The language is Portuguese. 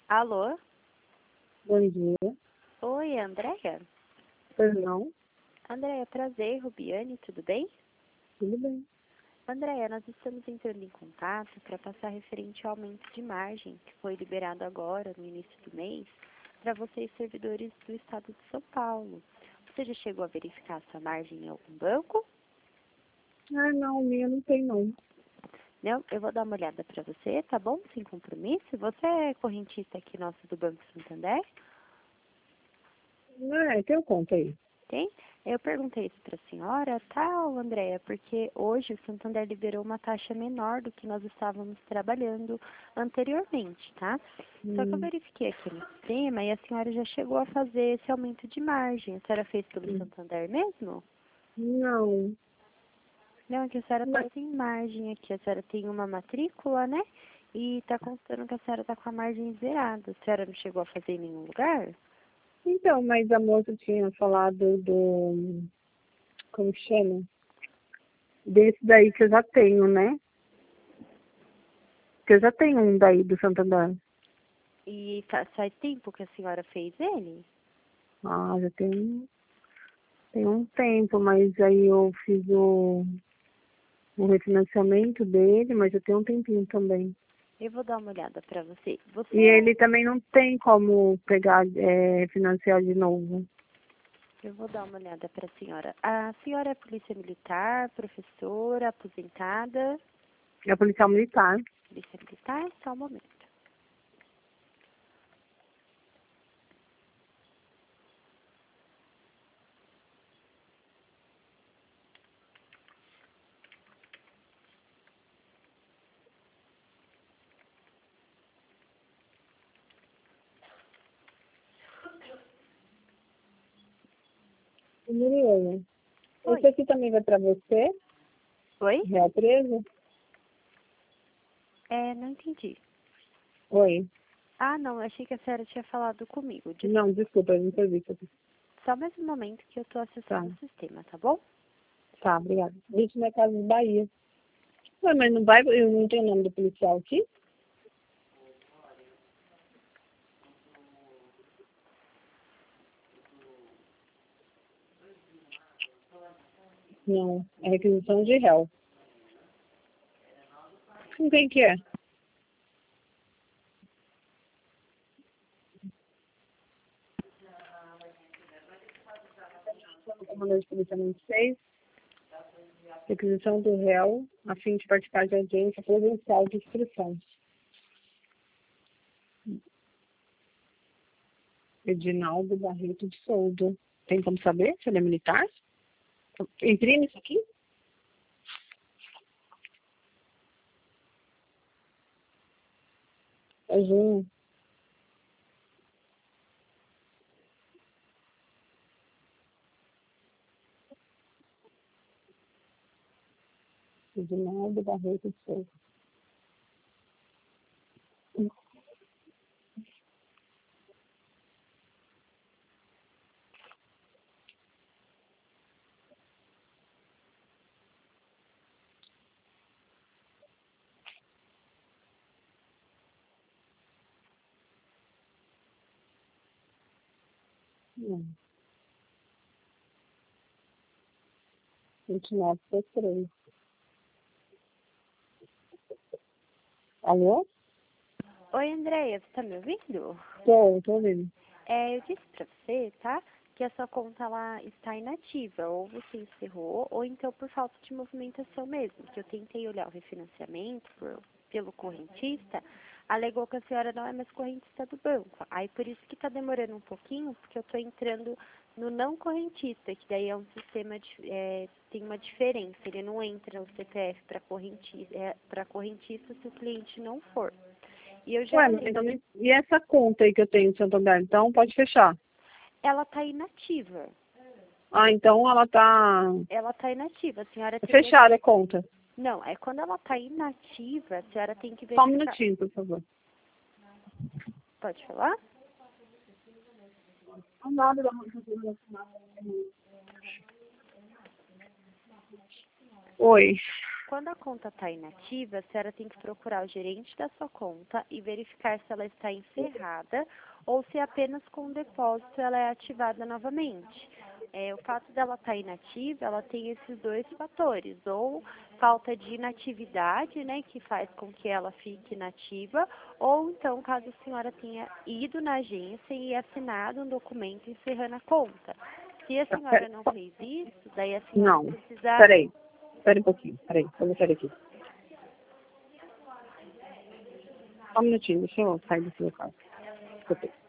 Alô? Bom dia. Oi, Andréia? Perdão. Andréia, prazer, Rubiane, tudo bem? Tudo bem. Andréia, nós estamos entrando em contato para passar referente ao aumento de margem que foi liberado agora, no início do mês, para vocês, servidores do estado de São Paulo. Você já chegou a verificar sua margem em algum banco? Ah, não, minha não tem não. Não? Eu vou dar uma olhada para você, tá bom? Sem compromisso. Você é correntista aqui nosso do Banco Santander? Tem conta aí. Tem? Eu perguntei isso para a senhora, tal, Andréia, porque hoje o Santander liberou uma taxa menor do que nós estávamos trabalhando anteriormente, tá? Só que eu verifiquei aqui no sistema e a senhora já chegou a fazer esse aumento de margem. A senhora fez pelo Santander mesmo? Não. Não, é que a senhora está Mas, sem margem aqui. A senhora tem uma matrícula, né? E está constando que a senhora está com a margem zerada. A senhora não chegou a fazer em nenhum lugar? então, mas a moça tinha falado do... Como que chama? Desse daí que eu já tenho, né? Que eu já tenho um daí do Santander. E faz tempo que a senhora fez ele? Ah, já tem um tempo, mas aí eu fiz o refinanciamento dele, mas já tem um tempinho também. Eu vou dar uma olhada para você. E ele também não tem como pegar, financiar de novo. Eu vou dar uma olhada para a senhora. A senhora é polícia militar, professora, aposentada? É policial militar. Polícia militar? Só um momento. Miriam, Oi. esse aqui também vai para você, Oi? Real 13? Não entendi. Oi. Ah, não, eu achei que a senhora tinha falado comigo. Não, desculpa, eu não perdi isso aqui. Só mais um momento que eu estou Tá, acessando o sistema, tá bom? tá, obrigada. Isso na casa de Bahia. Ué, mas não vai, eu não tenho o nome do policial aqui? Não, é requisição de réu. Com quem que é? Comandante de policiamento 6, requisição do réu, a fim de participar de audiência presencial de instrução. Edinaldo Barreto de Souza. Tem como saber se ele é militar? Imprime isso aqui? É junho. Edinaldo Barreto de Souza. Não. 29/3. Alô? Oi, Andréia, você está me ouvindo? Tô ouvindo. Eu disse para você, tá? Que a sua conta lá está inativa. Ou você encerrou, ou então por falta de movimentação mesmo. Que eu tentei olhar o refinanciamento pelo correntista, alegou que a senhora não é mais correntista do banco. Aí por isso que está demorando um pouquinho, porque eu estou entrando no não correntista, que daí é um sistema, tem uma diferença. Ele não entra no CPF para correntista se o cliente não for. E eu já Ué, mas olhei. então, e essa conta aí que eu tenho em Santander? Então pode fechar. Ela está inativa. Ah, então ela tá Ela está inativa. A senhora teria que... fechada a conta. Não, é quando ela está inativa, a senhora tem que Só um verificar. minutinho, por favor. Pode falar? Oi. Quando a conta está inativa, a senhora tem que procurar o gerente da sua conta e verificar se ela está encerrada ou se apenas com o depósito ela é ativada novamente. O fato dela estar inativa, ela tem esses dois fatores, ou falta de inatividade, né, que faz com que ela fique inativa, ou então caso a senhora tenha ido na agência e assinado um documento encerrando a conta. Se a senhora não fez isso, daí a senhora Não, precisa... peraí. Espera um pouquinho, peraí. Vamos sair aqui. Só um minutinho, deixa eu sair desse local. Desculpa.